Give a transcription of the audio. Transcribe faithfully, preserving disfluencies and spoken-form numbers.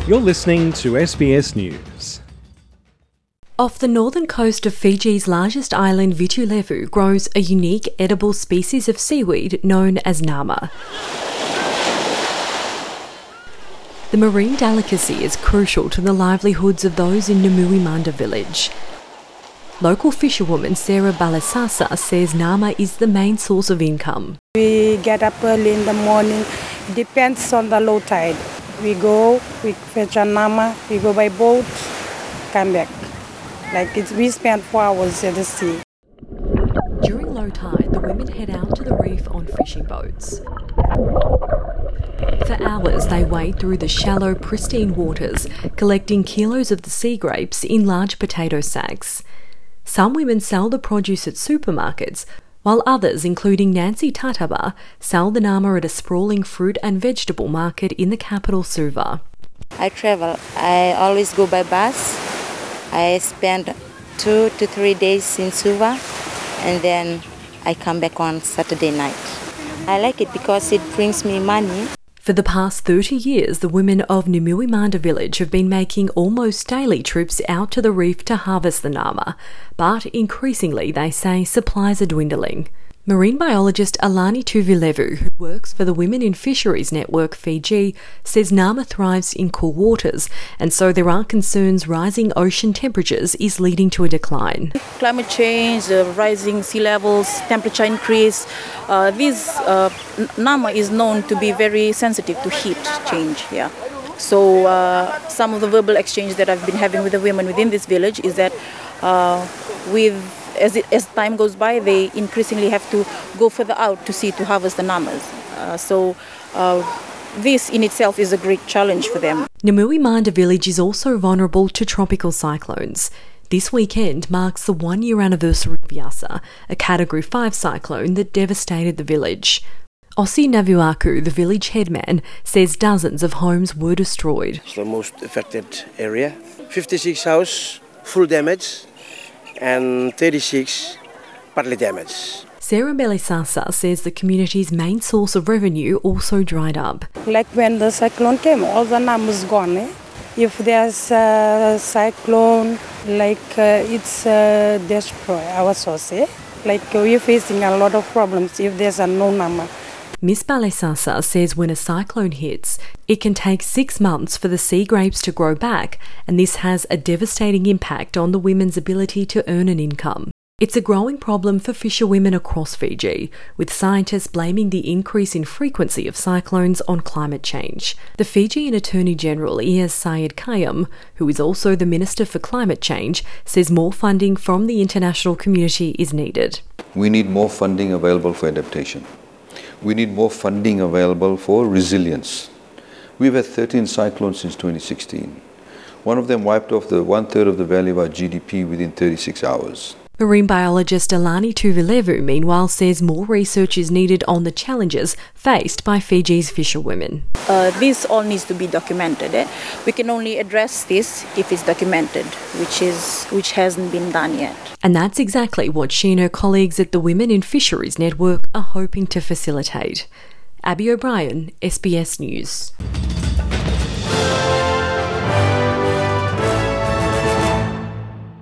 You're listening to S B S News. Off the northern coast of Fiji's largest island, Vitulevu, grows a unique edible species of seaweed known as nama. The marine delicacy is crucial to the livelihoods of those in Numuimanda village. Local fisherwoman Sarah Balasasa says nama is the main source of income. We get up early in the morning, depends on the low tide. We go, we fetch a nama, we go by boat, come back. Like it's, we spend four hours at the sea. During low tide, the women head out to the reef on fishing boats. For hours, they wade through the shallow, pristine waters, collecting kilos of the sea grapes in large potato sacks. Some women sell the produce at supermarkets, while others, including Nancy Tataba, sell the nama at a sprawling fruit and vegetable market in the capital, Suva. I travel. I always go by bus. I spend two to three days in Suva, and then I come back on Saturday night. I like it because it brings me money. For the past thirty years, the women of Numuimanda village have been making almost daily trips out to the reef to harvest the nama, but increasingly, they say, supplies are dwindling. Marine biologist Alani Tuvilevu, who works for the Women in Fisheries Network Fiji, says nama thrives in cool waters, and so there are concerns rising ocean temperatures is leading to a decline. Climate change, uh, rising sea levels, temperature increase, uh, this uh, nama is known to be very sensitive to heat change. Yeah. So uh, some of the verbal exchange that I've been having with the women within this village is that uh, with As, it, as time goes by, they increasingly have to go further out to sea to harvest the namas. Uh, so uh, this in itself is a great challenge for them. Numuimanda village is also vulnerable to tropical cyclones. This weekend marks the one-year anniversary of Yasa, a Category five cyclone that devastated the village. Ossi Navuaku, the village headman, says dozens of homes were destroyed. It's the most affected area. fifty-six houses, full damage, and thirty-six partly damaged. Sarah Belisasa says the community's main source of revenue also dried up. Like when the cyclone came, all the namas gone. Eh? If there's a cyclone, like uh, it's uh, destroy our source. Eh? Like uh, we're facing a lot of problems if there's a no nama. Miss Balesasa says when a cyclone hits, it can take six months for the sea grapes to grow back, and this has a devastating impact on the women's ability to earn an income. It's a growing problem for fisherwomen across Fiji, with scientists blaming the increase in frequency of cyclones on climate change. The Fijian Attorney General Iyaz Syed Kayum, who is also the Minister for Climate Change, says more funding from the international community is needed. We need more funding available for adaptation. We need more funding available for resilience. We've had thirteen cyclones since twenty sixteen. One of them wiped off the one-third of the value of our G D P within thirty-six hours. Marine biologist Alani Tuvilevu, meanwhile, says more research is needed on the challenges faced by Fiji's fisherwomen. Uh, this all needs to be documented. Eh? We can only address this if it's documented, which is which hasn't been done yet. And that's exactly what she and her colleagues at the Women in Fisheries Network are hoping to facilitate. Abby O'Brien, S B S News.